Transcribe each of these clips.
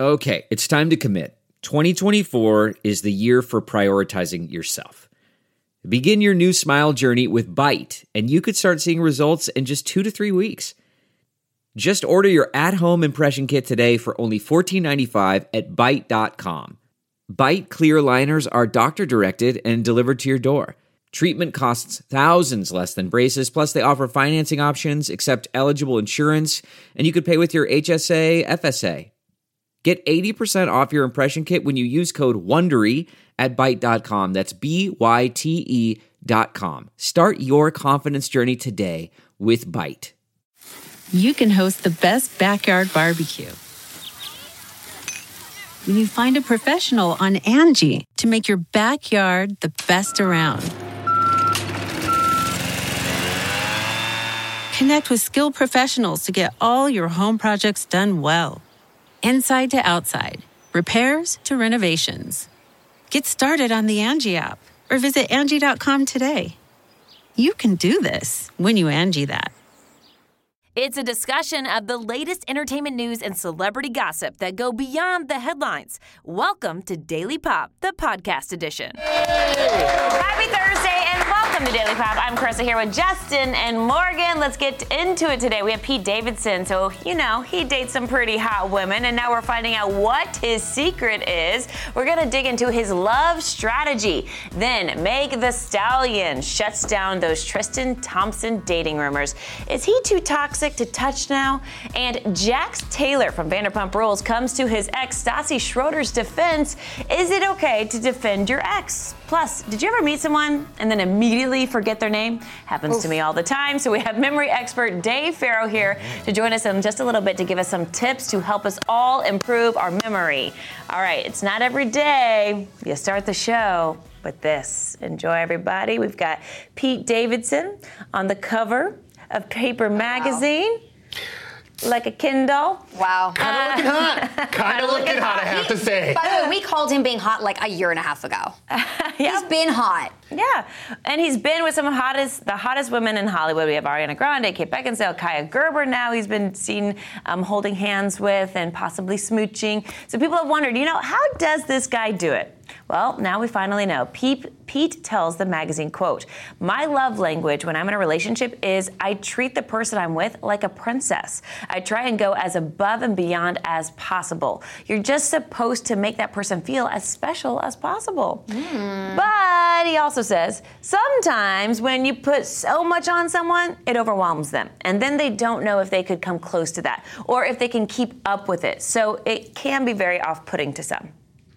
Okay, it's time to commit. 2024 is the year for prioritizing yourself. Begin your new smile journey with Byte, and you could start seeing results in just 2 to 3 weeks. Just order your at-home impression kit today for only $14.95 at Byte.com. Byte clear liners are doctor-directed and delivered to your door. Treatment costs thousands less than braces, plus they offer financing options, accept eligible insurance, and you could pay with your HSA, FSA. Get 80% off your impression kit when you use code WONDERY at Byte.com. That's BYTE.com. Start your confidence journey today with Byte. You can host the best backyard barbecue when you find a professional on Angie to make your backyard the best around. Connect with skilled professionals to get all your home projects done well. Inside to outside, repairs to renovations. Get started on the Angie app or visit Angie.com today. You can do this when you Angie that. It's a discussion of the latest entertainment news and celebrity gossip that go beyond the headlines. Welcome to Daily Pop, the podcast edition. Happy Thursday and welcome to Daily Pop. I'm Carissa here with Justin and Morgan. Let's get into it today. We have Pete Davidson. So, you know, he dates some pretty hot women, and now we're finding out what his secret is. We're going to dig into his love strategy. Then Meg Thee Stallion shuts down those Tristan Thompson dating rumors. Is he too toxic to touch now? And Jax Taylor from Vanderpump Rules comes to his ex Stassi Schroeder's defense. Is it okay to defend your ex? Plus, did you ever meet someone and then immediately forget their name? Happens to me all the time. So we have memory expert Dave Farrow here to join us in just a little bit to give us some tips to help us all improve our memory. All right, it's not every day you start the show with this. Enjoy, everybody. We've got Pete Davidson on the cover of Paper Magazine, like a Kindle. Wow. Kind of looking hot. Kind of looking hot, I have to say. By the way, we called him being hot like a year and a half ago. He's been hot. Yeah, and he's been with some of the hottest women in Hollywood. We have Ariana Grande, Kate Beckinsale, Kaya Gerber now he's been seen holding hands with and possibly smooching. So people have wondered, how does this guy do it? Well, now we finally know. Pete tells the magazine, quote, "My love language when I'm in a relationship is I treat the person I'm with like a princess. I try and go as above and beyond as possible. You're just supposed to make that person feel as special as possible." But he also says, sometimes when you put so much on someone, it overwhelms them. And then they don't know if they could come close to that or if they can keep up with it. So it can be very off-putting to some.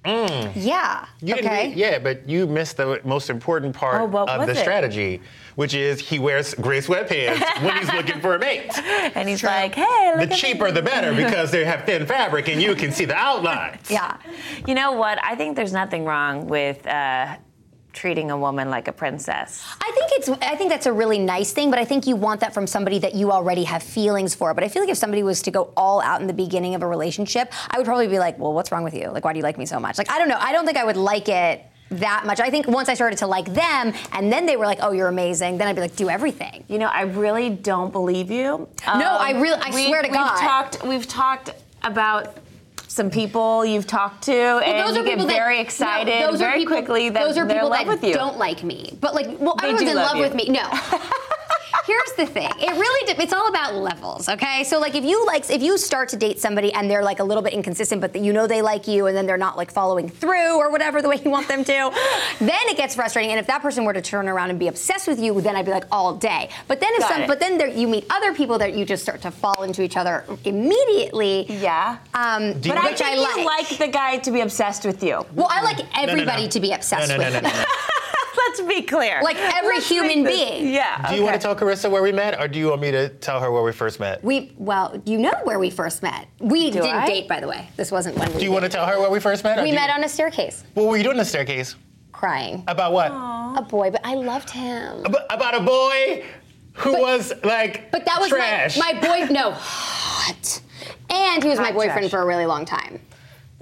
Yeah. But you missed the most important part of the strategy, which is he wears gray sweatpants when he's looking for a mate. And he's like, hey, look the cheaper the better because they have thin fabric and you can see the outlines. Yeah. You know what? I think there's nothing wrong with treating a woman like a princess. I think that's a really nice thing, but I think you want that from somebody that you already have feelings for. But I feel like if somebody was to go all out in the beginning of a relationship, I would probably be like, well, what's wrong with you? Like, why do you like me so much? Like, I don't know. I don't think I would like it that much. I think once I started to like them and then they were like, oh, you're amazing, then I'd be like, do everything. I really don't believe you. No, I swear to God. We've talked about some people you've talked to, and you get very excited very quickly that those are they're people in love with you. Don't like me. But everyone's in love love with me. No. Here's the thing. It's all about levels, okay? So if you start to date somebody and they're like a little bit inconsistent, but they like you and then they're not like following through or whatever the way you want them to, then it gets frustrating. And if that person were to turn around and be obsessed with you, then I'd be like all day. But then you meet other people that you just start to fall into each other immediately. Yeah. But I think you like the guy to be obsessed with you. Well, I like everybody to be obsessed with me. Let's be clear. Like every human being. Yeah. Do you want to tell Carissa where we met, or do you want me to tell her where we first met? You know where we first met. We didn't date, by the way. This wasn't when we Do you want to tell her where we first met? We met on a staircase. What were you doing on the staircase? Crying. About what? A boy, but I loved him. About a boy who was like But that was trash. my boy, no, hot. And he was my boyfriend for a really long time.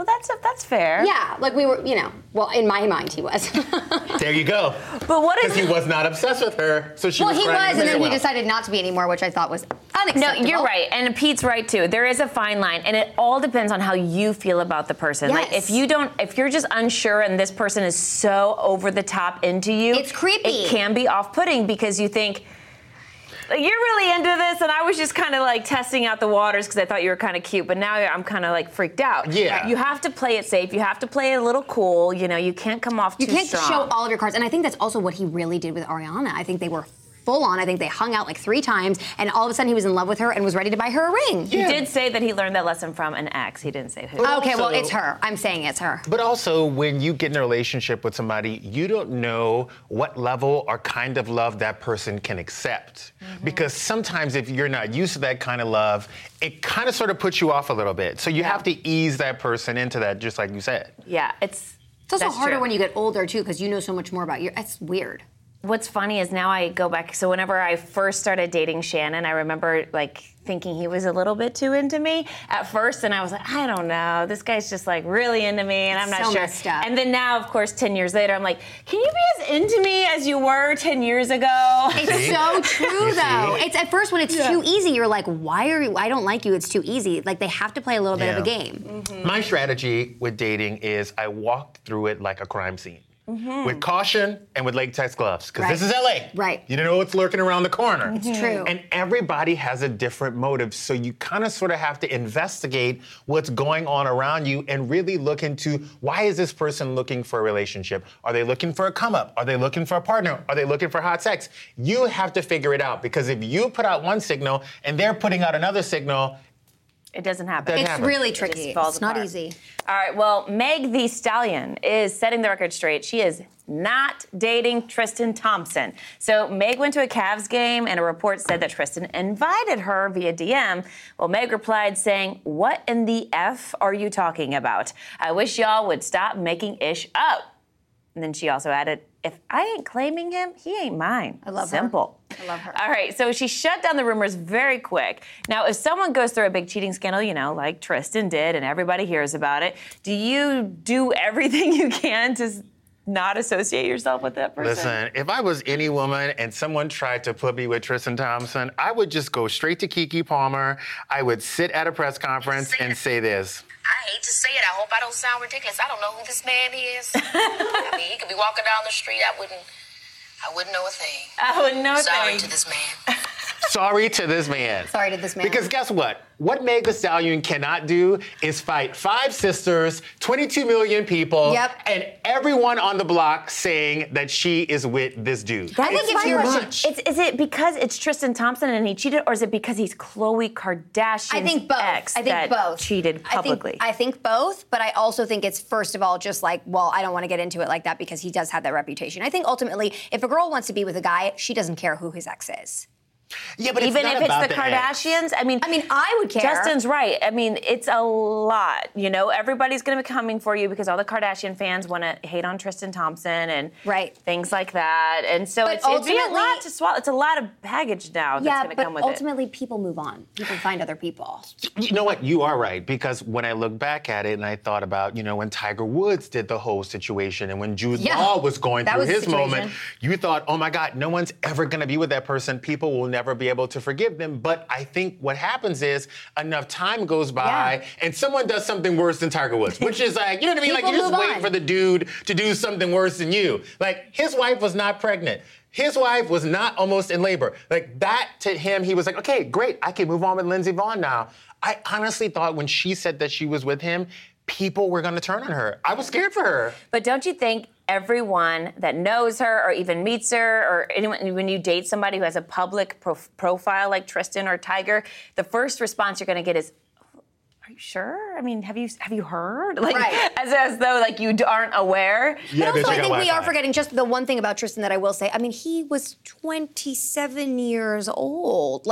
Well, that's fair. Yeah, like we were, well, in my mind he was. There you go. But what is... Because he was not obsessed with her, so she was he was, and then he well. decided not to be anymore, which I thought was unacceptable. No, you're right, and Pete's right too. There is a fine line, and it all depends on how you feel about the person. Yes. Like if you're just unsure and this person is so over the top into you, it's creepy. It can be off-putting because you think, you're really into this, and I was just kind of like testing out the waters because I thought you were kind of cute, but now I'm kind of like freaked out. Yeah. You have to play it safe. You have to play it a little cool. You can't come off too strong. You can't show all of your cards, and I think that's also what he really did with Ariana. I think they were full on. I think they hung out like 3 times, and all of a sudden he was in love with her and was ready to buy her a ring. Yeah. He did say that he learned that lesson from an ex. He didn't say who. Okay, well, it's her. I'm saying it's her. But also, when you get in a relationship with somebody, you don't know what level or kind of love that person can accept. Mm-hmm. Because sometimes if you're not used to that kind of love, it kind of sort of puts you off a little bit. So you have to ease that person into that, just like you said. Yeah, it's also harder when you get older, too, because you know so much more about you. It's weird. What's funny is now I go back, so whenever I first started dating Shannon, I remember like thinking he was a little bit too into me at first, and I was like, I don't know, this guy's just like really into me, and I'm not sure. Messed up. And then now, of course, 10 years later, I'm like, can you be as into me as you were 10 years ago? It's so true, though. It's at first when it's too easy, you're like, why are you? I don't like you. It's too easy. Like they have to play a little bit of a game. Mm-hmm. My strategy with dating is I walk through it like a crime scene. Mm-hmm. With caution and with latex gloves, because this is LA. Right. You don't know what's lurking around the corner. It's true. And everybody has a different motive, so you kind of sort of have to investigate what's going on around you and really look into, why is this person looking for a relationship? Are they looking for a come up? Are they looking for a partner? Are they looking for hot sex? You have to figure it out, because if you put out one signal and they're putting out another signal, it doesn't happen. It's really tricky. It's not apart. easy. All right, well, Meg Thee Stallion is setting the record straight. She is not dating Tristan Thompson. So Meg went to a Cavs game, and a report said that Tristan invited her via DM. Well, Meg replied saying, "What in the F are you talking about? I wish y'all would stop making ish up." And then she also added, "If I ain't claiming him, he ain't mine." I love Simple. her. I love her. All right, so she shut down the rumors very quick. Now, if someone goes through a big cheating scandal, like Tristan did, and everybody hears about it, do you do everything you can to not associate yourself with that person? Listen, if I was any woman and someone tried to put me with Tristan Thompson, I would just go straight to Keke Palmer. I would sit at a press conference and say this. I hate to say it. I hope I don't sound ridiculous. I don't know who this man is. I mean, he could be walking down the street. I wouldn't know a thing. I wouldn't know a thing. Sorry to this man. Sorry to this man. Sorry to this man. Because guess what? What Meg Thee Stallion cannot do is fight 5 sisters, 22 million people, and everyone on the block saying that she is with this dude. I think it's too much. Is it because it's Tristan Thompson and he cheated, or is it because he's Khloe Kardashian's ex that cheated publicly? I think both, but I also think it's, first of all, just like, well, I don't want to get into it like that because he does have that reputation. I think ultimately, if a girl wants to be with a guy, she doesn't care who his ex is. Yeah, but even if it's the Kardashians, I mean, I would care. Justin's right. I mean, it's a lot. Everybody's going to be coming for you because all the Kardashian fans want to hate on Tristan Thompson and things like that. And so it'd be a lot to swallow. It's a lot of baggage now that's going to come with it. But ultimately, people move on. People find other people. You know what? You are right, because when I look back at it and I thought about, when Tiger Woods did the whole situation and when Jude Law was going through his moment, you thought, oh my God, no one's ever going to be with that person. People will never be able to forgive them. But I think what happens is enough time goes by and someone does something worse than Tiger Woods, which is like, you know what I mean? Like, you just wait for the dude to do something worse than you. Like, his wife was not pregnant. His wife was not almost in labor. Like, that to him, he was like, okay, great, I can move on with Lindsey Vonn now. I honestly thought when she said that she was with him, people were going to turn on her. I was scared for her. But don't you think everyone that knows her or even meets her, or anyone, when you date somebody who has a public profile like Tristan or Tiger, the first response you're going to get is, "Are you sure? I mean, have you heard?" Like, as though like you aren't aware. Yeah, but also, I think we are forgetting just the one thing about Tristan that I will say. I mean, he was 27 years old. Like,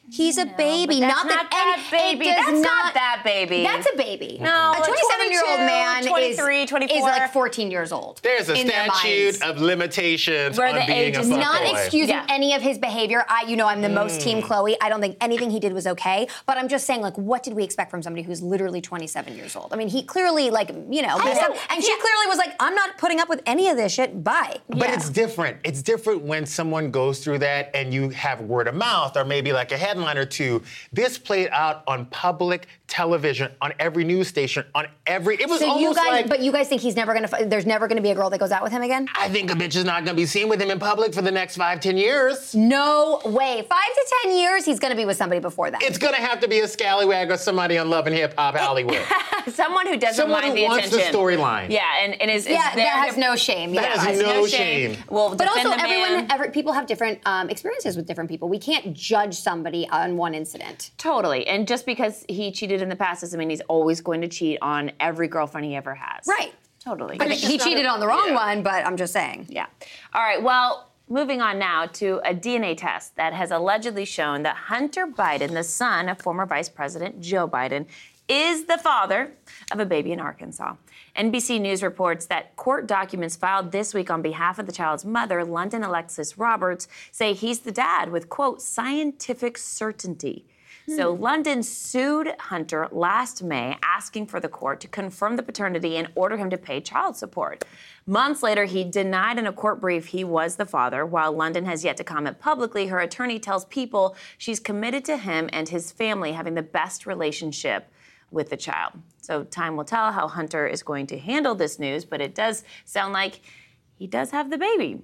He's a baby. That's not that baby. That's not that baby. That's a baby. No, a 27-year-old man 23, 24. is like 14 years old. There's a statute of limitations Where on the being age a is fuckboy. Not excusing any of his behavior. I'm the most team Chloe. I don't think anything he did was okay. But I'm just saying, like, what did we expect from somebody who's literally 27 years old? I mean, he clearly, like, and she clearly was like, I'm not putting up with any of this shit. Bye. But it's different. It's different when someone goes through that and you have word of mouth or maybe like a headline or two. This played out on public television, on every news station, it was almost like... But you guys think there's never gonna be a girl that goes out with him again? I think a bitch is not gonna be seen with him in public for the next 5-10 years. No way. 5 to 10 years, he's gonna be with somebody before that. It's gonna have to be a scallywag or somebody on Love and Hip Hop Hollywood. Someone who doesn't mind the attention. Someone who wants the storyline. Yeah, and is there that has no shame. That has no shame. Well, but also, people have different experiences with different people. We can't judge somebody on one incident. Totally. And just because he cheated in the past doesn't mean he's always going to cheat on every girlfriend he ever has. Right. Totally. I mean, he cheated on the wrong one, but I'm just saying. Yeah. All right. Well, moving on now to a DNA test that has allegedly shown that Hunter Biden, the son of former Vice President Joe Biden, is the father of a baby in Arkansas. NBC News reports that court documents filed this week on behalf of the child's mother, London Alexis Roberts, say he's the dad with, quote, scientific certainty. So London sued Hunter last May, asking for the court to confirm the paternity and order him to pay child support. Months later, he denied in a court brief he was the father. While London has yet to comment publicly, her attorney tells People she's committed to him and his family having the best relationship with the child. So time will tell how Hunter is going to handle this news, but it does sound like he does have the baby,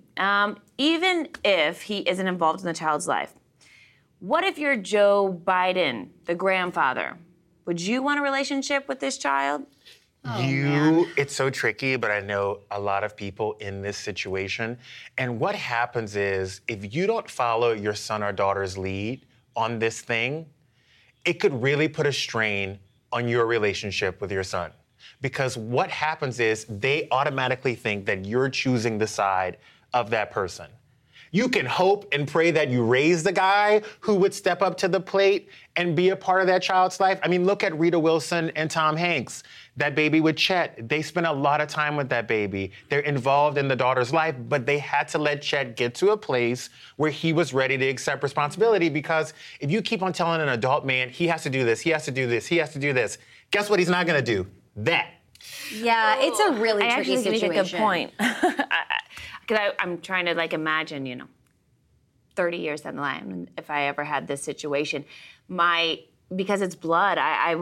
even if he isn't involved in the child's life. What if you're Joe Biden, the grandfather? Would you want a relationship with this child? It's so tricky, but I know a lot of people in this situation. And what happens is, if you don't follow your son or daughter's lead on this thing, it could really put a strain on your relationship with your son. Because what happens is they automatically think that you're choosing the side of that person. You can hope and pray that you raise the guy who would step up to the plate and be a part of that child's life. I mean, look at Rita Wilson and Tom Hanks. That baby with Chet, they spent a lot of time with that baby. They're involved in the daughter's life, but they had to let Chet get to a place where he was ready to accept responsibility, because if you keep on telling an adult man, he has to do this, he has to do this, he has to do this, guess what he's not gonna do? That. Yeah, it's a really tricky situation. You make a good point. Because I'm trying to imagine, 30 years down the line, if I ever had this situation, because it's blood, I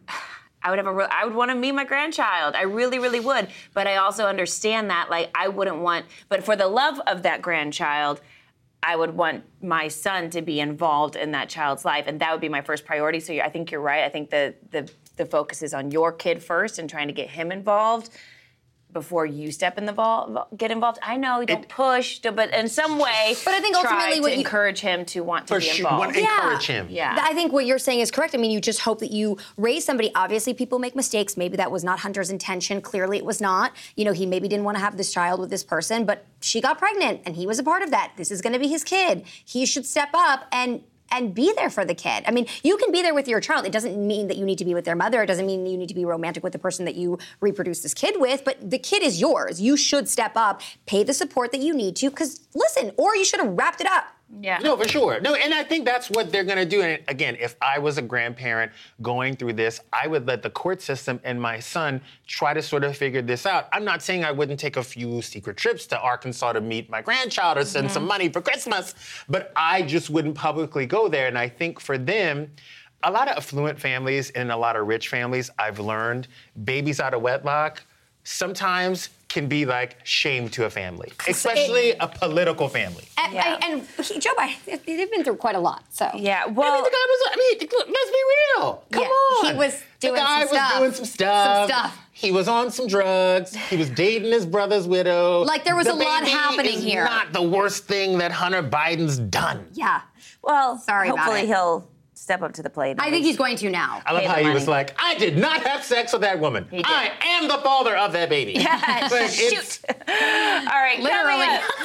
would want to meet my grandchild. I really, really would. But I also understand that, I wouldn't want, but for the love of that grandchild, I would want my son to be involved in that child's life, and that would be my first priority. So I think you're right. I think the focus is on your kid first and trying to get him involved before you get involved. I know you don't push, but in some way, but I think ultimately try to encourage him to want to be involved. Encourage him. Yeah. I think what you're saying is correct. I mean, you just hope that you raise somebody. Obviously, people make mistakes. Maybe that was not Hunter's intention. Clearly, it was not. He maybe didn't want to have this child with this person, but she got pregnant, and he was a part of that. This is going to be his kid. He should step up and be there for the kid. I mean, you can be there with your child. It doesn't mean that you need to be with their mother. It doesn't mean you need to be romantic with the person that you reproduce this kid with, but the kid is yours. You should step up, pay the support that you need to, because listen, or you should have wrapped it up. Yeah. No, for sure. No, and I think that's what they're going to do. And again, if I was a grandparent going through this, I would let the court system and my son try to sort of figure this out. I'm not saying I wouldn't take a few secret trips to Arkansas to meet my grandchild or send some money for Christmas, but I just wouldn't publicly go there. And I think for them, a lot of affluent families and a lot of rich families, I've learned, babies out of wedlock sometimes can be like shame to a family, especially a political family. And Joe Biden, they've been through quite a lot, so. Yeah, well. I mean, the guy was, let's be real. Come on. He was doing the guy some stuff. was doing some stuff. He was on some drugs. He was dating his brother's widow. There was a lot happening here. It's not the worst thing that Hunter Biden's done. Yeah. Well, sorry about it. Hopefully he'll step up to the plate. I think he's going to now. I love how he was like, I did not have sex with that woman. I am the father of that baby. Yeah, shoot. All right, literally.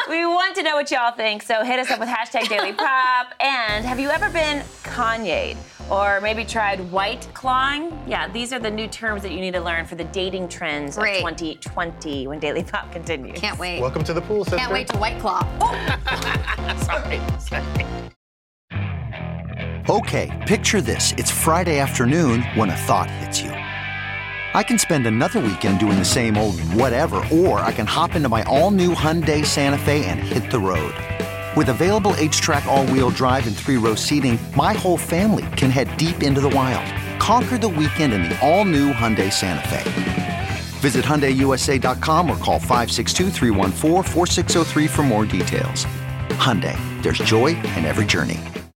We want to know what y'all think, so hit us up with #DailyPop. And have you ever been Kanye'd? Or maybe tried white clawing? Yeah, these are the new terms that you need to learn for the dating trends of 2020 when Daily Pop continues. Can't wait. Welcome to the pool, sister. Can't wait to white claw. Sorry. Okay, picture this. It's Friday afternoon when a thought hits you. I can spend another weekend doing the same old whatever, or I can hop into my all-new Hyundai Santa Fe and hit the road. With available H-Track all-wheel drive and 3-row seating, my whole family can head deep into the wild. Conquer the weekend in the all-new Hyundai Santa Fe. Visit HyundaiUSA.com or call 562-314-4603 for more details. Hyundai, there's joy in every journey.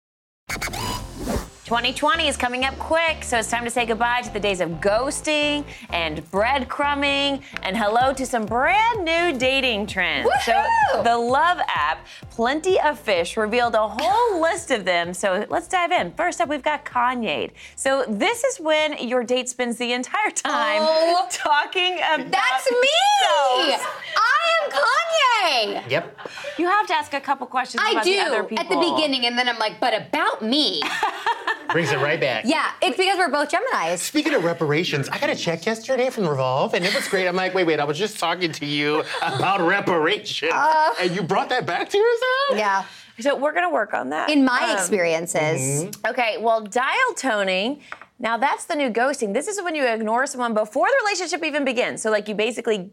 2020 is coming up quick, so it's time to say goodbye to the days of ghosting and breadcrumbing and hello to some brand new dating trends. Woo-hoo! So the Love app, Plenty of Fish, revealed a whole list of them. So let's dive in. First up, we've got Kanye'd. So this is when your date spends the entire time talking about That's me! themselves. I am Kanye! Yep. You have to ask a couple questions about the other people. at the beginning, and then I'm like, but about me. Brings it right back. Yeah, it's because we're both Geminis. Speaking of reparations, I got a check yesterday from Revolve, and it was great. I'm like, wait, I was just talking to you about reparations, and you brought that back to yourself? Yeah. So we're going to work on that. In my experiences. Okay, well, dial toning. Now that's the new ghosting. This is when you ignore someone before the relationship even begins. So like you basically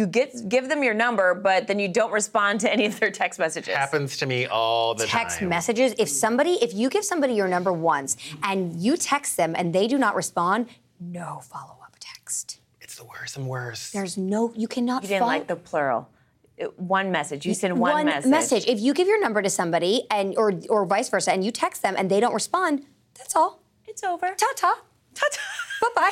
give them your number, but then you don't respond to any of their text messages. Happens to me all the time. Text messages. If you give somebody your number once and you text them and they do not respond, no follow-up text. It's the worst and worst. You cannot You didn't like the plural. One message. You send one message. If you give your number to somebody or vice versa and you text them and they don't respond, that's all. It's over. Ta-ta. Ta-ta. Bye-bye.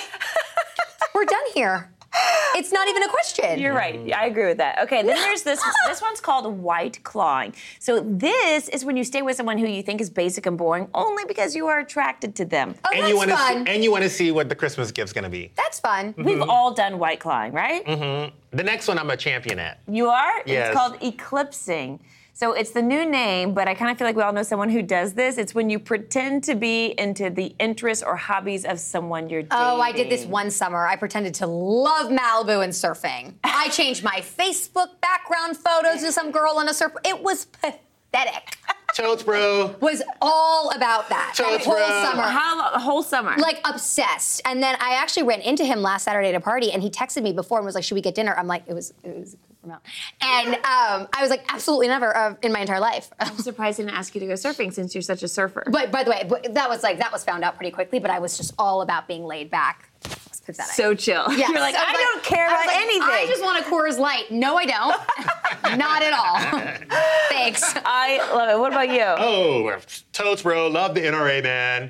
We're done here. It's not even a question. You're right. I agree with that. Okay, then there's this. This one's called white clawing. So this is when you stay with someone who you think is basic and boring only because you are attracted to them. Oh, and that's fun. And you want to see what the Christmas gift's going to be. That's fun. We've all done white clawing, right? Mm-hmm. The next one I'm a champion at. You are? Yes. It's called eclipsing. So it's the new name, but I kind of feel like we all know someone who does this. It's when you pretend to be into the interests or hobbies of someone you're dating. Oh, I did this one summer. I pretended to love Malibu and surfing. I changed my Facebook background photos to some girl on a surf. It was pathetic. Totes, bro. Was all about that. Totes, whole bro. summer. A whole summer. Like obsessed. And then I actually ran into him last Saturday at a party, and he texted me before and was like, "Should we get dinner?" I'm like, it was a good amount. And I was like, absolutely never in my entire life. I'm surprised I didn't ask you to go surfing since you're such a surfer. But by the way, that was found out pretty quickly. But I was just all about being laid back. It was pathetic. So chill. Yes. You're like, I don't care about anything. I just want a Coors Light. No, I don't. Not at all. Thanks. I love it. What about you? Oh, totes, bro. Love the NRA, man.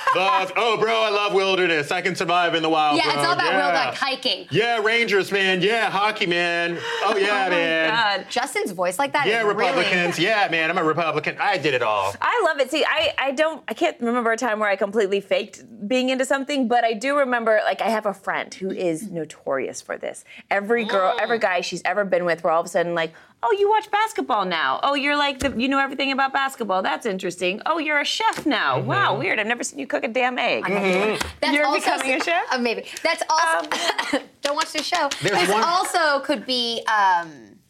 I love wilderness. I can survive in the wild, Yeah, bro. it's all about like hiking. Yeah, Rangers, man. Yeah, hockey, man. Oh, yeah, man. God. Justin's voice like that Yeah, is Republicans. Really... Yeah, man. I'm a Republican. I did it all. I love it. See, I can't remember a time where I completely faked being into something, but I do remember, like, I have a friend who is notorious for this. Every guy she's ever been with, we're all of a sudden like, oh, you watch basketball now. Oh, you're like, you know everything about basketball. That's interesting. Oh, you're a chef now. Mm-hmm. Wow, weird. I've never seen you cook a damn egg. That's You're also, becoming a chef? Maybe. That's also, don't watch this show. This also could be, I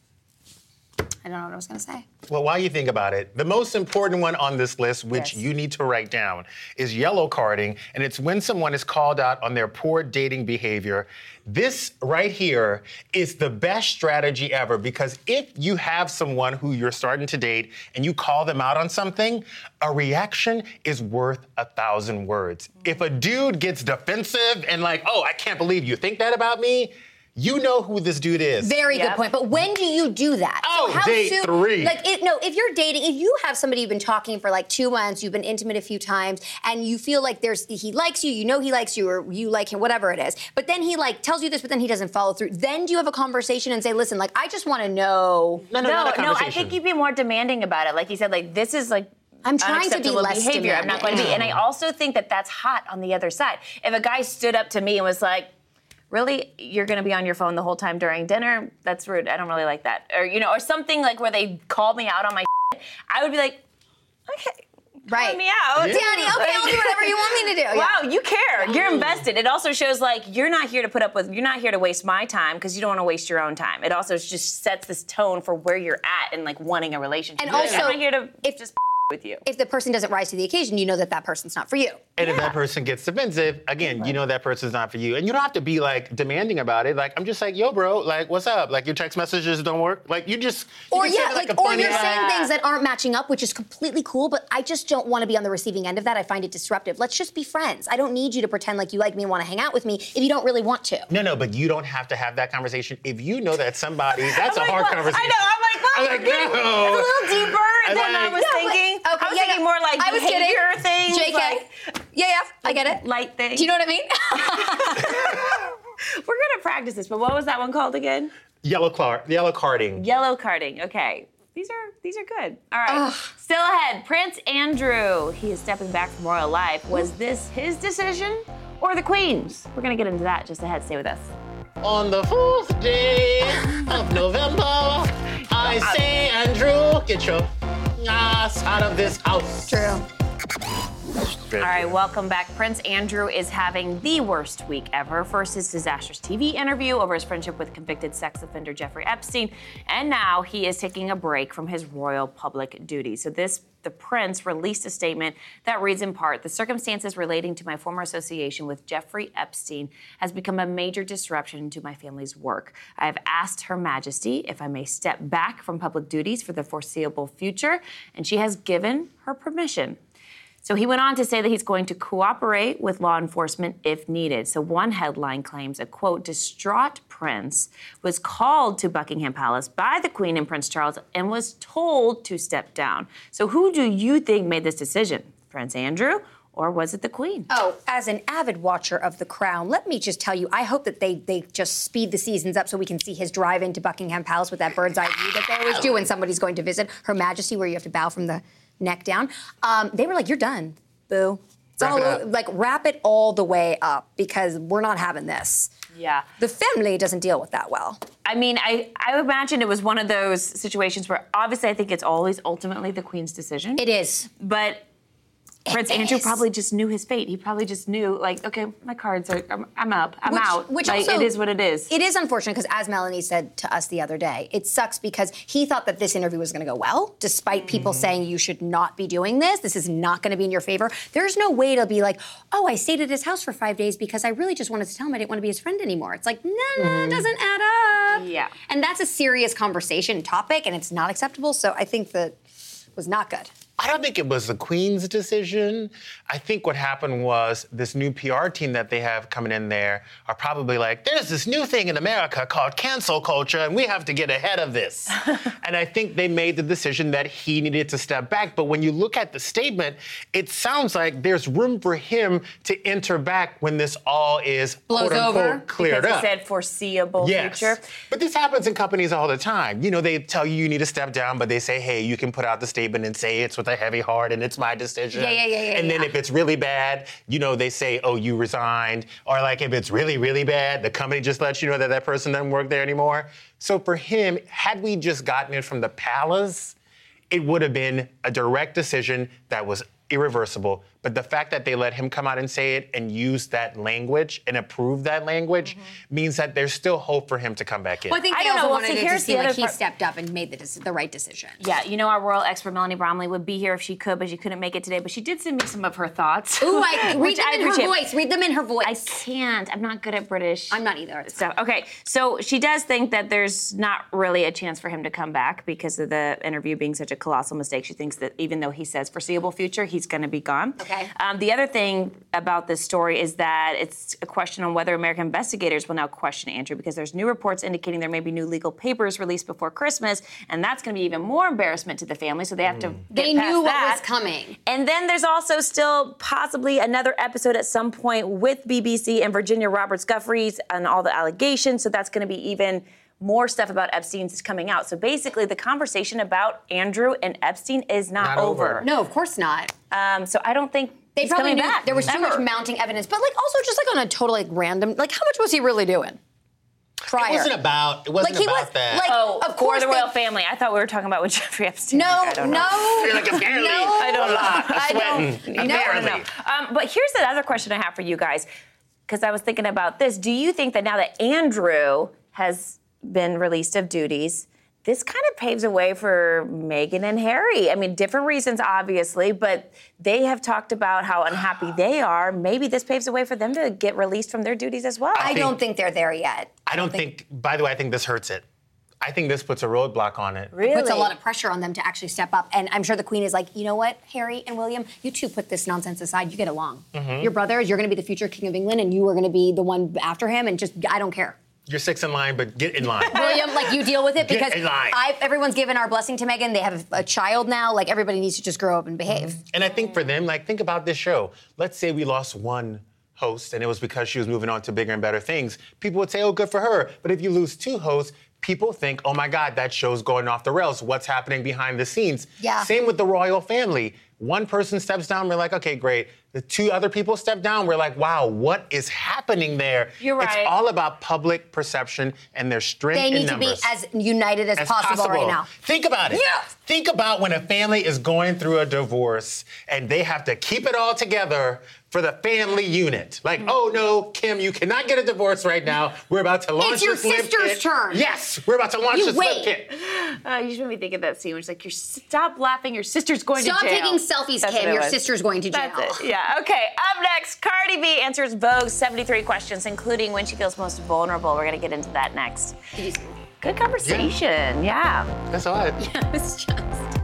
don't know what I was going to say. Well, while you think about it, the most important one on this list, which you need to write down, is yellow carding, and it's when someone is called out on their poor dating behavior. This right here is the best strategy ever, because if you have someone who you're starting to date and you call them out on something, a reaction is worth 1,000 words. If a dude gets defensive and like, oh, I can't believe you think that about me, you know who this dude is. Very good point. But when do you do that? Oh, so date 3. Like, if you're dating, if you have somebody you've been talking for like 2 months, you've been intimate a few times, and you feel like he likes you, you know he likes you, or you like him, whatever it is. But then he like tells you this, but then he doesn't follow through. Then do you have a conversation and say, listen, like, I just want to know. No, I think you'd be more demanding about it. Like you said, like, this is like, I'm trying to be less behavior. I'm not going to be. And I also think that that's hot on the other side. If a guy stood up to me and was like, really, you're going to be on your phone the whole time during dinner? That's rude. I don't really like that. Or, or something like where they called me out on my shit. I would be like, okay. Right. Me out. Daddy, okay, I'll do whatever you want me to do. Wow, you care. You're invested. It also shows you're not here to waste my time because you don't want to waste your own time. It also just sets this tone for where you're at and wanting a relationship. And also, I'm not here to just with you. If the person doesn't rise to the occasion, you know that person's not for you. And if that person gets defensive, again, you know that person's not for you. And you don't have to be demanding about it. I'm just yo, bro, what's up? Your text messages don't work. You just or you're saying things that aren't matching up, which is completely cool. But I just don't want to be on the receiving end of that. I find it disruptive. Let's just be friends. I don't need you to pretend like you like me and want to hang out with me if you don't really want to. No, but you don't have to have that conversation if you know that somebody. That's a hard conversation. I know. I'm no. It's a little deeper than I was thinking. Okay, I was thinking more behavior things. JK. Yeah, I get it. Light things. Do you know what I mean? We're going to practice this, but what was that one called again? Yellow carding. Yellow carding. Okay. These are good. All right. Still ahead, Prince Andrew. He is stepping back from royal life. Was this his decision or the Queen's? We're going to get into that just ahead. Stay with us. On the 4th day of November, I say, Andrew, get your ass out of this house. True. All right, welcome back. Prince Andrew is having the worst week ever. First, his disastrous TV interview over his friendship with convicted sex offender Jeffrey Epstein, and now he is taking a break from his royal public duties. So the prince released a statement that reads in part, "The circumstances relating to my former association with Jeffrey Epstein has become a major disruption to my family's work. I have asked Her Majesty if I may step back from public duties for the foreseeable future, and she has given her permission." So he went on to say that he's going to cooperate with law enforcement if needed. So one headline claims a, quote, distraught prince was called to Buckingham Palace by the Queen and Prince Charles and was told to step down. So who do you think made this decision? Prince Andrew? Or was it the Queen? Oh, as an avid watcher of The Crown, let me just tell you, I hope that they just speed the seasons up so we can see his drive into Buckingham Palace with that bird's eye view that they always do when somebody's going to visit Her Majesty, where you have to bow from the neck down. They were like, you're done, boo. Wrap it all the way up because we're not having this. Yeah. The family doesn't deal with that well. I mean, I imagine it was one of those situations where obviously I think it's always ultimately the Queen's decision. It is. But Prince Andrew probably just knew his fate. He probably just knew, okay, my cards are, I'm up, I'm out. Which also, it is what it is. It is unfortunate because, as Melanie said to us the other day, it sucks because he thought that this interview was going to go well, despite people saying you should not be doing this. This is not going to be in your favor. There's no way to be like, oh, I stayed at his house for 5 days because I really just wanted to tell him I didn't want to be his friend anymore. It's like, no, it doesn't add up. Yeah. And that's a serious conversation topic, and it's not acceptable. So I think that was not good. I don't think it was the Queen's decision. I think what happened was this new PR team that they have coming in there are probably like, there's this new thing in America called cancel culture, and we have to get ahead of this. And I think they made the decision that he needed to step back. But when you look at the statement, it sounds like there's room for him to enter back when this all is, quote unquote, cleared because up. He said foreseeable future. But this happens in companies all the time. They tell you need to step down, but they say, hey, you can put out the statement and say it's with a heavy heart and it's my decision. Yeah. And then if it's really bad, they say, oh, you resigned. Or if it's really, really bad, the company just lets you know that person doesn't work there anymore. So for him, had we just gotten it from the palace, it would have been a direct decision that was irreversible. But the fact that they let him come out and say it and use that language and approve that language means that there's still hope for him to come back in. Well, I think they also wanted it to seem like he stepped up and made the right decision. Yeah, our royal expert Melanie Bromley would be here if she could, but she couldn't make it today. But she did send me some of her thoughts. Ooh, read them in her voice. Read them in her voice. I can't. I'm not good at British. I'm not either. So, okay, so she does think that there's not really a chance for him to come back because of the interview being such a colossal mistake. She thinks that even though he says foreseeable future, he's going to be gone. Okay. The other thing about this story is that it's a question on whether American investigators will now question Andrew because there's new reports indicating there may be new legal papers released before Christmas, and that's going to be even more embarrassment to the family, so they have to get They past knew that. what was coming. And then there's also still possibly another episode at some point with BBC and Virginia Roberts-Giuffre and all the allegations, so that's going to be even more stuff about Epstein's coming out. So basically, the conversation about Andrew and Epstein is not over. No, of course not. So I don't think They He's probably coming knew back. there was too much mounting evidence, but like also just like on a total like random, like how much was he really doing? Prior. It wasn't about that. Like, of course, the royal family. I thought we were talking about with Jeffrey Epstein. No, I don't know. Like apparently. I don't know. I don't know. But here's the other question I have for you guys, because I was thinking about this. Do you think that now that Andrew has been released of duties, this kind of paves a way for Meghan and Harry? I mean, different reasons, obviously, but they have talked about how unhappy they are. Maybe this paves a way for them to get released from their duties as well. I don't think they're there yet. I don't think, by the way, I think this hurts it. I think this puts a roadblock on it. Really? It puts a lot of pressure on them to actually step up. And I'm sure the Queen is like, you know what, Harry and William, you two put this nonsense aside. You get along. Your brothers, you're going to be the future King of England, and you are going to be the one after him, and just, I don't care. You're 6 in line, but get in line. William, like, you deal with it because Get in line. everyone's given our blessing to Meghan. They have a child now. Like, everybody needs to just grow up and behave. And I think for them, like, think about this show. Let's say we lost one host and it was because she was moving on to bigger and better things. People would say, oh, good for her. But if you lose 2 hosts, people think, oh my God, that show's going off the rails. What's happening behind the scenes? Yeah. Same with the royal family. One person steps down, we're like, okay, great. The 2 other people step down, we're like, wow, what is happening there? You're right. It's all about public perception and their strength They in need numbers. to be as united as possible right now. Think about it. Yeah. Think about when a family is going through a divorce and they have to keep it all together for the family unit. Like, oh no, Kim, you cannot get a divorce right now. We're about to launch It's your this lip sister's kit. turn. Yes, we're about to launch this wait. lip kit. You shouldn't be thinking that scene where it's like, stop laughing, your sister's going Stop to jail. taking selfies, That's Kim. what it Your was. sister's going to jail. That's it. Yeah, okay. Up next, Cardi B answers Vogue's 73 questions, including when she feels most vulnerable. We're going to get into that next. Good conversation, yeah. That's all right. It's just...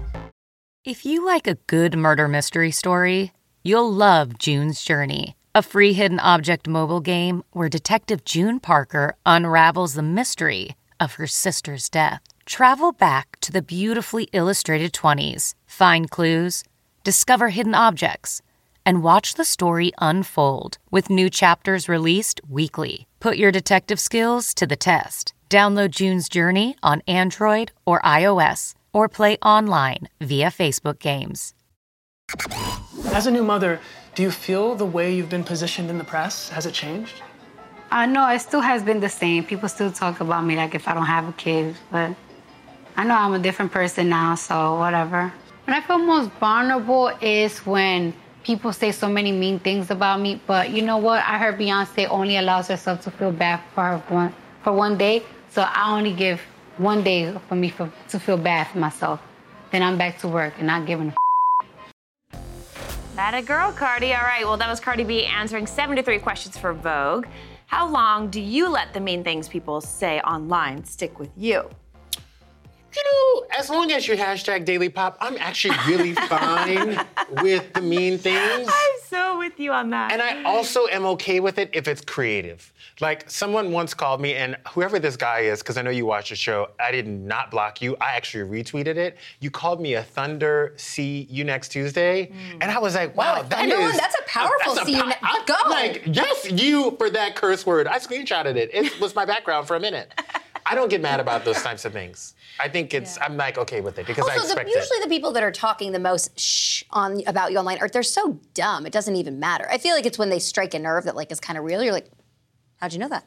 If you like a good murder mystery story, you'll love June's Journey, a free hidden object mobile game where Detective June Parker unravels the mystery of her sister's death. Travel back to the beautifully illustrated 20s, find clues, discover hidden objects, and watch the story unfold with new chapters released weekly. Put your detective skills to the test. Download June's Journey on Android or iOS, or play online via Facebook Games. As a new mother, do you feel the way you've been positioned in the press? Has it changed? No, it still has been the same. People still talk about me like if I don't have a kid, but I know I'm a different person now, so whatever. When I feel most vulnerable is when people say so many mean things about me, but you know what? I heard Beyonce only allows herself to feel bad for one day, so I only give one day for me to feel bad for myself. Then I'm back to work and not giving a That a girl, Cardi. All right, well, that was Cardi B answering 73 questions for Vogue. How long do you let the mean things people say online stick with you? You know, as long as you hashtag Daily Pop, I'm actually really fine with the mean things. I'm so with you on that. And I also am okay with it if it's creative. Like, someone once called me, and whoever this guy is, because I know you watch the show, I did not block you. I actually retweeted it. You called me a Thunder, see you next Tuesday. And I was like, wow, that's a powerful see you next. Go. Like, yes, you for that curse word. I screenshotted it. It was my background for a minute. I don't get mad about those types of things. I think I'm like okay with it because I expect it. Usually the people that are talking the most about you online they're so dumb it doesn't even matter. I feel like it's when they strike a nerve that like is kind of real. You're like, how'd you know that?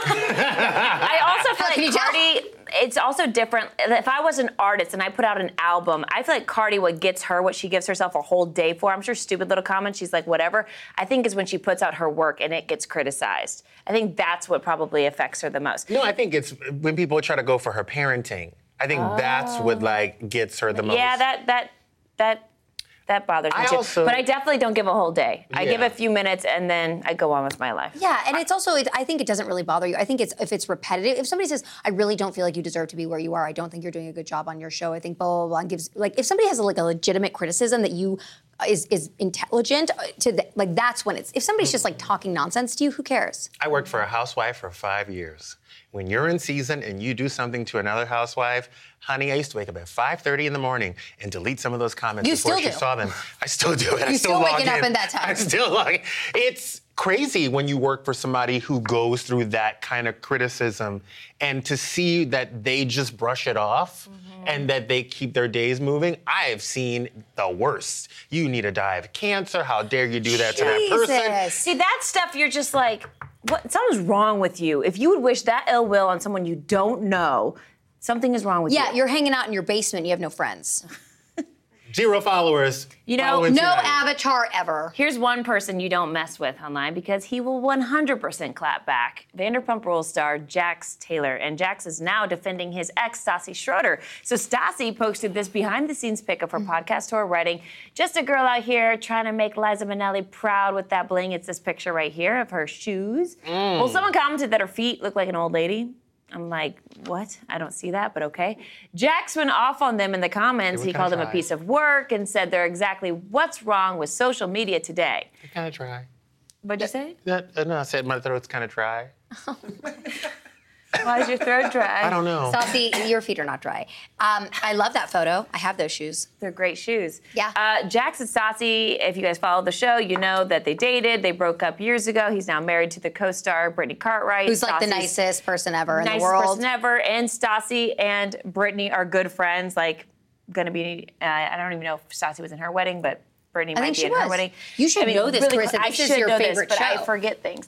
I also feel like Cardi, it's also different. If I was an artist and I put out an album, I feel like Cardi, what gets her, what she gives herself a whole day for, I'm sure stupid little comments, she's like, whatever, I think is when she puts out her work and it gets criticized. I think that's what probably affects her the most. No, I think it's when people try to go for her parenting. I think that's what like gets her the most. Yeah, that bothers me too. But I definitely don't give a whole day. I give a few minutes and then I go on with my life. Yeah, and it's also, I think it doesn't really bother you. I think if it's repetitive, if somebody says, I really don't feel like you deserve to be where you are, I don't think you're doing a good job on your show, I think blah, blah, blah, and gives, like, if somebody has a legitimate criticism that you is intelligent, that's when if somebody's just like talking nonsense to you, who cares? I worked for a housewife for 5 years. When you're in season and you do something to another housewife, honey, I used to wake up at 5:30 in the morning and delete some of those comments before she saw them. I still do it. You're still waking up in that time. I still log in. crazy when you work for somebody who goes through that kind of criticism, and to see that they just brush it off and that they keep their days moving. I have seen the worst. You need to die of cancer. How dare you do that to that person? See, that stuff, you're just like, what? Something's wrong with you. If you would wish that ill will on someone you don't know, something is wrong with you. Yeah, you're hanging out in your basement. You have no friends. 0 followers. You know, no avatar ever. Here's one person you don't mess with online because he will 100% clap back. Vanderpump Rules star Jax Taylor. And Jax is now defending his ex, Stassi Schroeder. So Stassi posted this behind-the-scenes pic of her podcast tour, writing, "Just a girl out here trying to make Liza Minnelli proud with that bling." It's this picture right here of her shoes. Well, someone commented that her feet look like an old lady. I'm like, what? I don't see that, but okay. Jax went off on them in the comments. He called them a piece of work and said they're exactly what's wrong with social media today. They kind of try. What'd you say? No, I said my throat's kind of dry. Why is your throat dry? I don't know. Stassi, your feet are not dry. I love that photo. I have those shoes. They're great shoes. Yeah. Jax and Stassi, if you guys follow the show, you know that they dated. They broke up years ago. He's now married to the co-star Brittany Cartwright. Who's like the nicest person ever in the world. Nicest person ever. And Stassi and Brittany are good friends. Like, gonna be, I don't even know if Stassi was in her wedding, but Brittany might be in her wedding. You should know this, really, Carissa. This is should your know favorite this, but show. I forget things.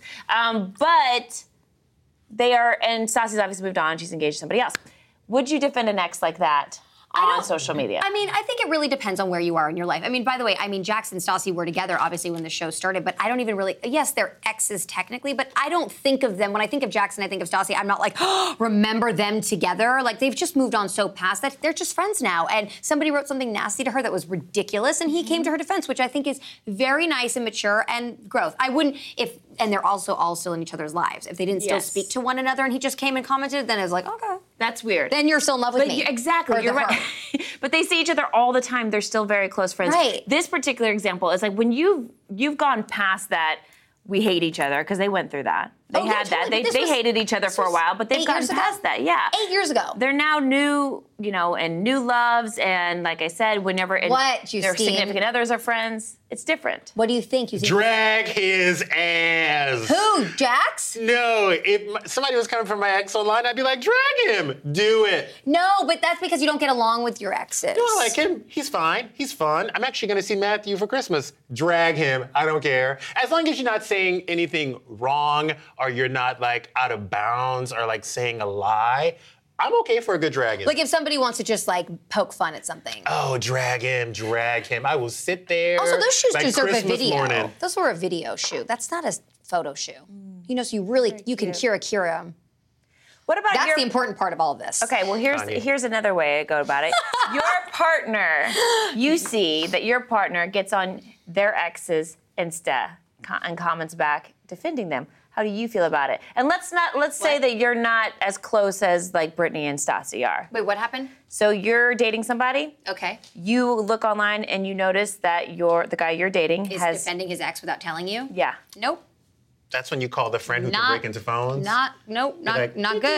But they are, and Stassi's obviously moved on. She's engaged to somebody else. Would you defend an ex like that on social media? I mean, I think it really depends on where you are in your life. I mean, by the way, Jax and Stassi were together, obviously, when the show started, but I don't even really, yes, they're exes technically, but I don't think of them, when I think of Jax and I think of Stassi, I'm not like, oh, remember them together. Like, they've just moved on so past that. They're just friends now. And somebody wrote something nasty to her that was ridiculous, and he came to her defense, which I think is very nice and mature and growth. I wouldn't, and they're also all still in each other's lives. If they didn't still speak to one another and he just came and commented, then it was like, okay. That's weird. Then you're still in love with me. Exactly, you're right. But they see each other all the time. They're still very close friends. Right. This particular example is like when you've gone past that, we hate each other, because they went through that. They had that. They hated each other for a while, but they've gotten past that. Yeah. 8 years ago. They're now new, and new loves, and like I said, whenever their significant others are friends, it's different. What do you think? Drag his ass. Who? Jax? No. If somebody was coming from my ex online, I'd be like, drag him. Do it. No, but that's because you don't get along with your exes. No, I like him. He's fine. He's fun. I'm actually going to see Matthew for Christmas. Drag him. I don't care. As long as you're not saying anything wrong, or you're not like out of bounds, or like saying a lie, I'm okay for a good dragon. Like if somebody wants to just like poke fun at something. Oh, drag him. I will sit there. Also, those shoes like deserve Christmas a video. morning. Those were a video shoot. That's not a photo shoot. So you can cure them. What about That's the important part of all of this. Okay, well, here's another way I go about it. Your partner, you see that your partner gets on their ex's Insta and comments back defending them. How do you feel about it? And let's say that you're not as close as like Brittany and Stassi are. Wait, what happened? So you're dating somebody. Okay. You look online and you notice that the guy you're dating is has defending his ex without telling you. Yeah. Nope. That's when you call the friend who can break into phones? Not good.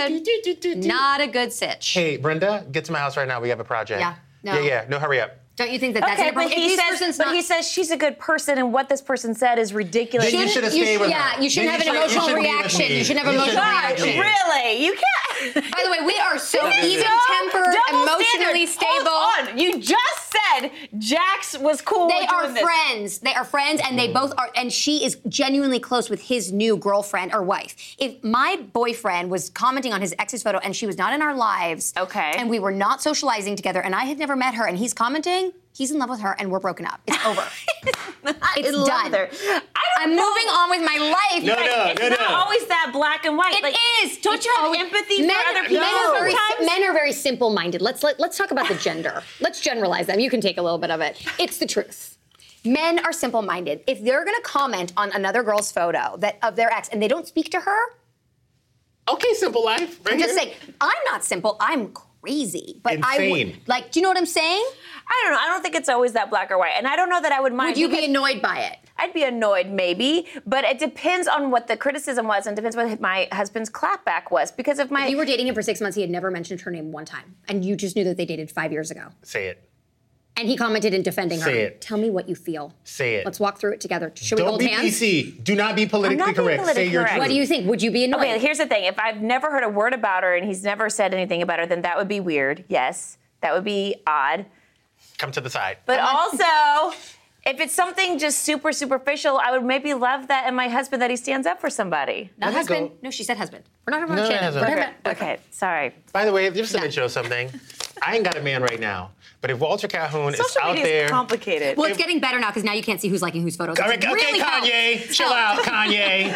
Not a good sitch. Hey, Brenda, get to my house right now. We have a project. Yeah. No. Yeah. No, hurry up. Don't you think that's okay? But he says she's a good person, and what this person said is ridiculous. Then you should have stayed with her. Yeah, you shouldn't have an emotional reaction. You shouldn't have an emotional reaction. Really? You can't. By the way, we are so even-tempered, emotionally stable. Hold on. You just said Jax was cool. They are friends. They are friends, and they both are. And she is genuinely close with his new girlfriend or wife. If my boyfriend was commenting on his ex's photo and she was not in our lives, and we were not socializing together, and I had never met her, and he's commenting, he's in love with her, and we're broken up. It's over. It's done. I'm moving on with my life. It's not always that black and white. It is. Don't you have empathy for other people? Men are very simple-minded. Let's talk about the gender. Let's generalize them. You can take a little bit of it. It's the truth. Men are simple-minded. If they're going to comment on another girl's photo of their ex and they don't speak to her, okay, simple life. I'm just saying, I'm not simple. I'm crazy. But insane. do you know what I'm saying? I don't know. I don't think it's always that black or white. And I don't know that I would mind. Would you be annoyed by it? I'd be annoyed, maybe. But it depends on what the criticism was and depends what my husband's clapback was. Because if you were dating him for 6 months, he had never mentioned her name one time. And you just knew that they dated 5 years ago. Say it. And he commented in defending her. Say it. Tell me what you feel. Say it. Let's walk through it together. Should we hold hands? Don't be PC. Do not be politically correct. Say your truth. What do you think? Would you be annoyed? Okay, here's the thing. If I've never heard a word about her and he's never said anything about her, then that would be weird. Yes, that would be odd. Come to the side. But also, if it's something just super superficial, I would maybe love that in my husband that he stands up for somebody. Not husband. No, she said husband. We're not talking about Shannon. Okay, sorry. By the way, just to let you know something, I ain't got a man right now. But if Walter Calhoun is out there, is complicated. Well, it's getting better now because now you can't see who's liking whose photos. Okay, Kanye, chill out, Kanye.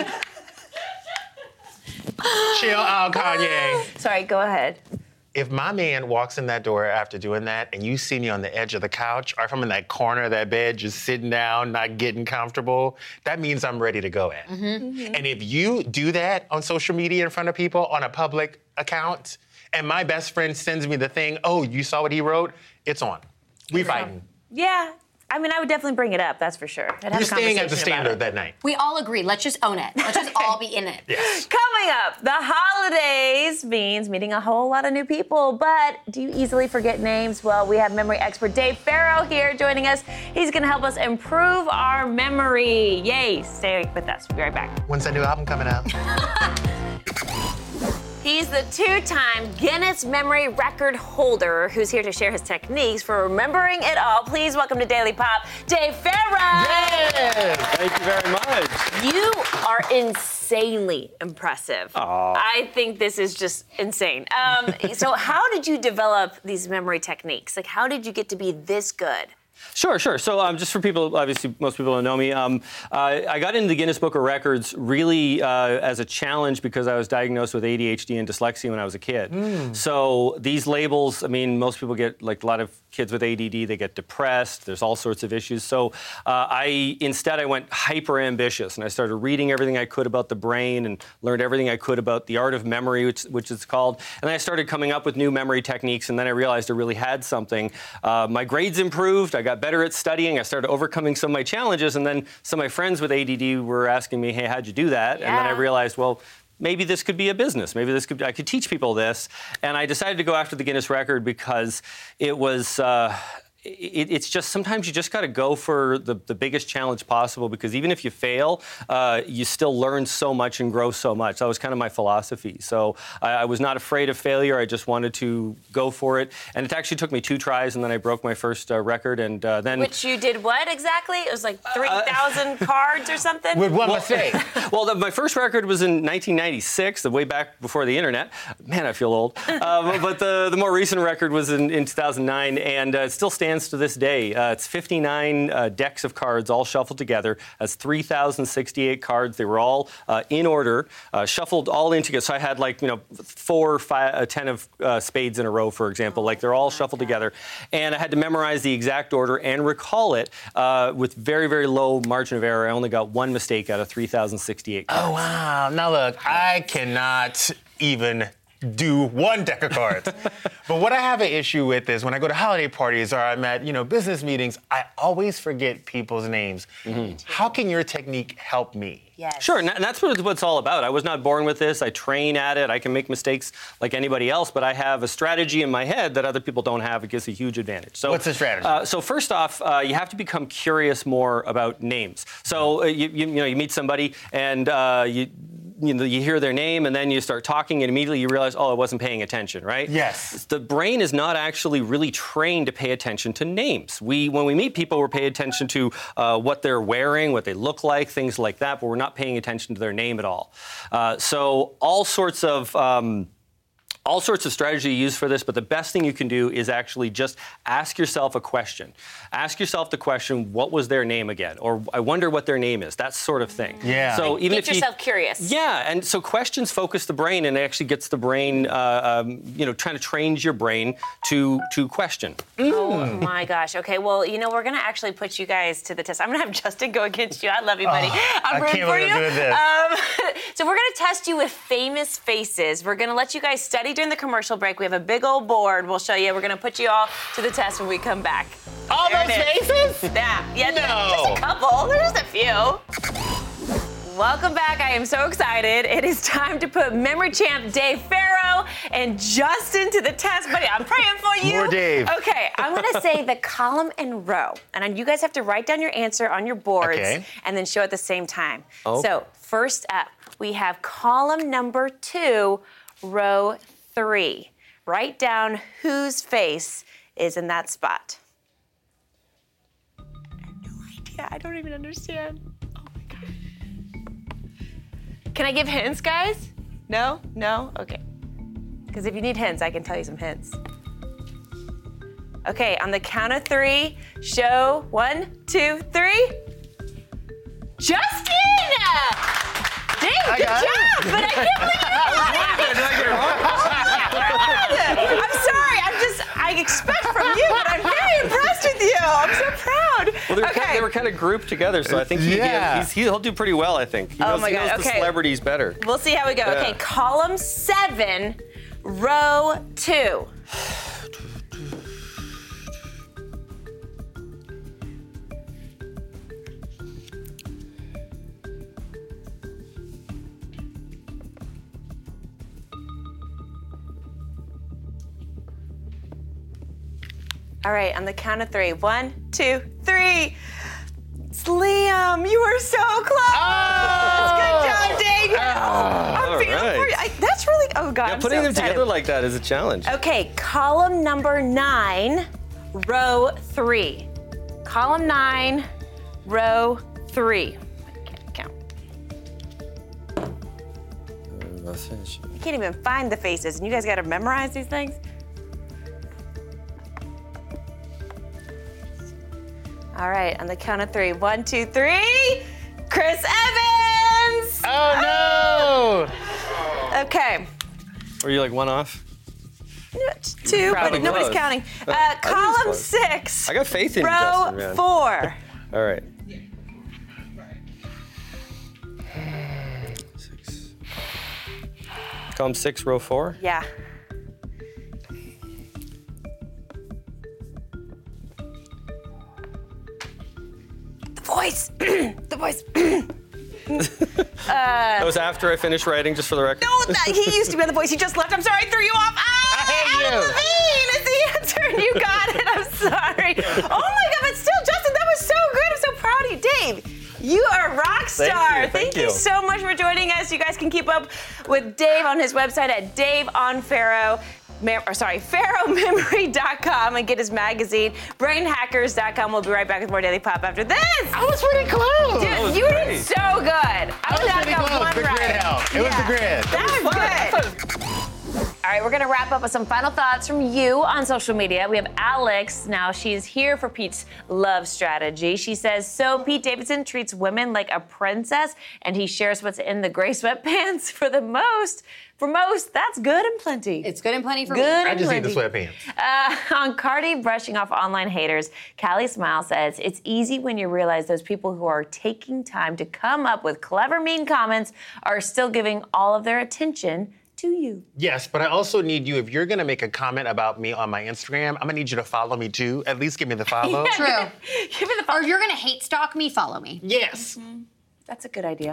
Chill out, Kanye. Sorry, go ahead. If my man walks in that door after doing that and you see me on the edge of the couch or if I'm in that corner of that bed just sitting down, not getting comfortable, that means I'm ready to go at. And if you do that on social media in front of people on a public account and my best friend sends me the thing, oh, you saw what he wrote? It's on. We fighting. Yeah. I mean, I would definitely bring it up, that's for sure. You're staying at the Standard that night. We all agree. Let's just own it. Let's just all be in it. Yes. Coming up, the holidays means meeting a whole lot of new people, but do you easily forget names? Well, we have memory expert Dave Farrow here joining us. He's going to help us improve our memory. Yay, stay with us. We'll be right back. When's that new album coming out? He's the two-time Guinness Memory Record holder who's here to share his techniques for remembering it all. Please welcome to Daily Pop, Dave Farrow. Yes, thank you very much. You are insanely impressive. Aww. I think this is just insane. So how did you develop these memory techniques? Like, how did you get to be this good? Sure. So just for people, obviously most people don't know me, I got into the Guinness Book of Records really as a challenge because I was diagnosed with ADHD and dyslexia when I was a kid. So these labels, I mean, most people get, like a lot of kids with ADD, they get depressed. There's all sorts of issues. So I went hyper ambitious and I started reading everything I could about the brain and learned everything I could about the art of memory, which it's called. And then I started coming up with new memory techniques, and then I realized I really had something. My grades improved. I got better at studying. I started overcoming some of my challenges, and then some of my friends with ADD were asking me, hey, how'd you do that? And then I realized, well, maybe this could be a business. Maybe I could teach people this. And I decided to go after the Guinness record because it was, it's just, sometimes you just got to go for the biggest challenge possible, because even if you fail, you still learn so much and grow so much. That was kind of my philosophy. So I was not afraid of failure. I just wanted to go for it. And it actually took me 2 tries, and then I broke my first record. And then Which you did what exactly? It was like 3,000 cards or something? With one mistake. Well, my first record was in 1996, way back before the internet. Man, I feel old. But the more recent record was in 2009, and it still stands to this day. It's 59 decks of cards all shuffled together. That's 3,068 cards. They were all in order, shuffled all in together. So I had 4 or 5, 10 of spades in a row, for example. They're all shuffled together. And I had to memorize the exact order and recall it with very, very low margin of error. I only got 1 mistake out of 3,068 cards. Oh, wow. Now, look, I cannot even do 1 deck of cards. But what I have an issue with is when I go to holiday parties or I'm at, business meetings, I always forget people's names. How can your technique help me? Yes. Sure, and that's what it's all about. I was not born with this. I train at it. I can make mistakes like anybody else, but I have a strategy in my head that other people don't have. It gives a huge advantage. So, what's the strategy? So first off, you have to become curious more about names. So you meet somebody and you hear their name, and then you start talking, and immediately you realize, oh, I wasn't paying attention, right? Yes. The brain is not actually really trained to pay attention to names. When we meet people, we're paying attention to what they're wearing, what they look like, things like that, but we're not paying attention to their name at all. So all sorts of strategy you use for this, but the best thing you can do is actually just ask yourself a question. Ask yourself the question, what was their name again? Or I wonder what their name is, that sort of thing. Yeah. So even Get yourself curious. Yeah, and so questions focus the brain, and it actually gets the brain, trying to train your brain to question. Oh my gosh. Okay, well, we're going to actually put you guys to the test. I'm going to have Justin go against you. I love you, buddy. I'm rooting for you. So we're going to test you with famous faces. We're going to let you guys study during the commercial break. We have a big old board we'll show you. We're going to put you all to the test when we come back. All those faces? Yeah, No. Just a couple. There's just a few. Welcome back. I am so excited. It is time to put memory champ Dave Farrow Faro and Justin to the test, buddy. I'm praying for you. More Dave. Okay, I'm gonna say the column and row, and you guys have to write down your answer on your boards and then show at the same time. Oh. So first up, we have column number 2, row 3. Write down whose face is in that spot. I have no idea. I don't even understand. Oh my God. Can I give hints, guys? No? No? Okay. Because if you need hints, I can tell you some hints. Okay, on the count of 3, show 1, 2, 3. Justin! Dave, good job! But I can't believe Did I get it wrong? I'm sorry, I expect from you, but I'm very impressed with you. I'm so proud. Well, they were kind of grouped together, so I think he'll do pretty well, I think. He knows the celebrities better. We'll see how we go. Yeah. Okay, column 7, row 2. All right, on the count of 3. 1, 2, 3. It's Liam. You were so close. Oh! Good job, Dave. I'm feeling for you. That's really, oh God, I'm putting so them excited. together like that is a challenge. Okay, column number 9, row 3. Column 9, row 3. I can't count. You can't even find the faces, and you guys got to memorize these things? All right, on the count of 3. 1, 2, 3. Chris Evans! Oh, no! Okay. Were you like one off? 2, but nobody's counting. Column 6. I got faith in you, row Justin, man. 4. All right. 6. Column 6, row 4? Yeah. The voice. The voice. That was after I finished writing, just for the record. No, he used to be on The Voice. He just left. I'm sorry, I threw you off. I hate Adam Levine is the answer, and you got it. I'm sorry. Oh my God, but still, Justin, that was so good. I'm so proud of you. Dave, you are a rock star. Thank you. Thank you so much for joining us. You guys can keep up with Dave on his website at FaroMemory.com and get his magazine, BrainHackers.com. We'll be right back with more Daily Pop after this. I was pretty close. Dude, you did so good. I was pretty close. The grid helped. It was the grid. That was good. All right, we're going to wrap up with some final thoughts from you on social media. We have Alex. Now, she's here for Pete's love strategy. She says, so Pete Davidson treats women like a princess, and he shares what's in the gray sweatpants for most, that's good and plenty. It's good and plenty for good me. I just need the sweatpants. On Cardi brushing off online haters, Callie Smile says, it's easy when you realize those people who are taking time to come up with clever, mean comments are still giving all of their attention to you. Yes, but I also need you, if you're going to make a comment about me on my Instagram, I'm going to need you to follow me too. At least give me the follow. True. Give me the follow. Or if you're going to hate stalk me, follow me. Yes. Mm-hmm. That's a good idea.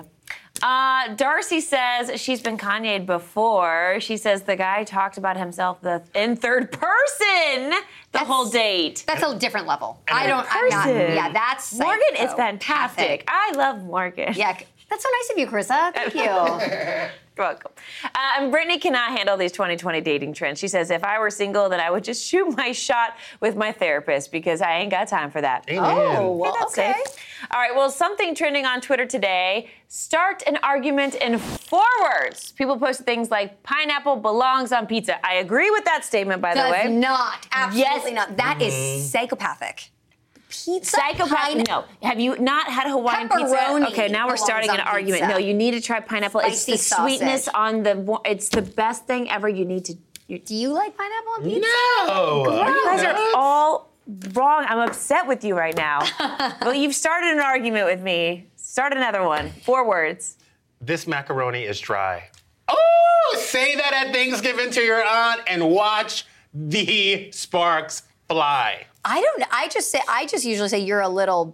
Darcy says she's been Kanye'd before. She says the guy talked about himself in third person the whole date. That's a different level. I'm not. Yeah, that's Morgan is fantastic. I love Morgan. Yeah, that's so nice of you, Carissa. Thank you. You're welcome. And Brittany cannot handle these 2020 dating trends. She says, if I were single, then I would just shoot my shot with my therapist because I ain't got time for that. Amen. Oh, well, that's okay. safe. All right, well, something trending on Twitter today. Start an argument in 4 words. People posted things like, pineapple belongs on pizza. I agree with that statement, by the way. Does not. Absolutely not. That is psychopathic. Pizza? Psychopath? No. Have you not had Hawaiian Pepperoni pizza? Okay, now we're starting an argument. pizza. No, you need to try pineapple. Spicy it's the sweetness sausage. on the. It's the best thing ever. You need to. Do you like pineapple on pizza? No. You guys are all wrong. I'm upset with you right now. Well, you've started an argument with me. Start another one. 4 words. This macaroni is dry. Oh, say that at Thanksgiving to your aunt and watch the sparks fly. I don't know. I just usually say you're a little.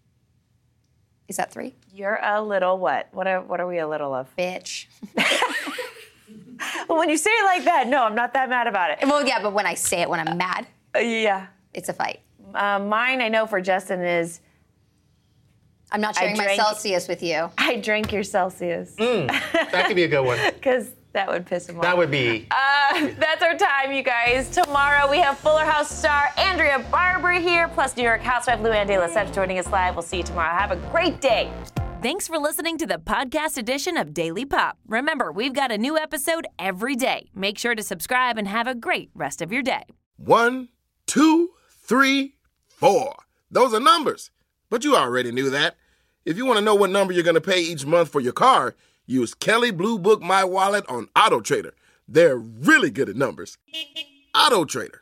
Is that 3? You're a little what? What are we a little of? Bitch. Well, when you say it like that, no, I'm not that mad about it. Well, yeah, but when I say it when I'm mad, yeah, it's a fight. Mine, I know for Justin is. I'm not sharing my Celsius with you. I drank your Celsius. That could be a good one. Because that would piss him off. That would be. That's our time, you guys. Tomorrow we have Fuller House star Andrea Barber here, plus New York housewife Luann de Lesseps joining us live. We'll see you tomorrow. Have a great day. Thanks for listening to the podcast edition of Daily Pop. Remember, we've got a new episode every day. Make sure to subscribe and have a great rest of your day. 1, 2, 3, 4. Those are numbers. But you already knew that. If you want to know what number you're going to pay each month for your car, use Kelley Blue Book My Wallet on AutoTrader. They're really good at numbers. AutoTrader.